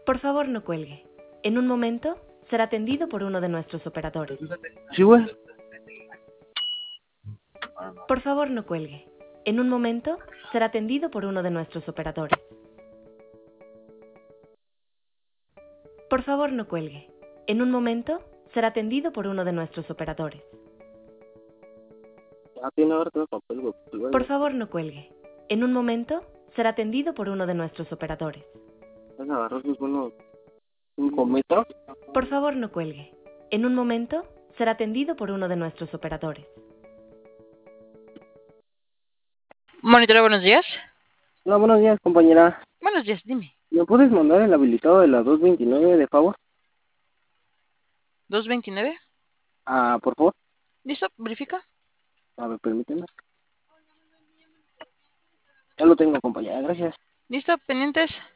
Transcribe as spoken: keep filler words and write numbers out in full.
Por favor, no cuelgue. En un momento será atendido por uno de nuestros operadores. Sí, güey. Por favor, no cuelgue. En un momento será atendido por uno de nuestros operadores. Por favor, no cuelgue. En un momento será atendido por uno de nuestros operadores. Ya tiene ahora todo el papel, güey. Pues, güey, Por favor, no cuelgue. En un momento será atendido por uno de nuestros operadores. vas a agarrar sus buenos cinco metros. Por favor, no cuelgue. En un momento será atendido por uno de nuestros operadores. Monitora, buenos días. Hola, buenos días, compañera. Buenos días, dime. ¿Me puedes mandar el habilitado de la dos veintinueve, de favor? ¿dos veintinueve? Ah, por favor. ¿Listo? ¿Verifica? A ver, permíteme. Ya lo tengo, compañera. Gracias. ¿Listo? ¿Pendientes?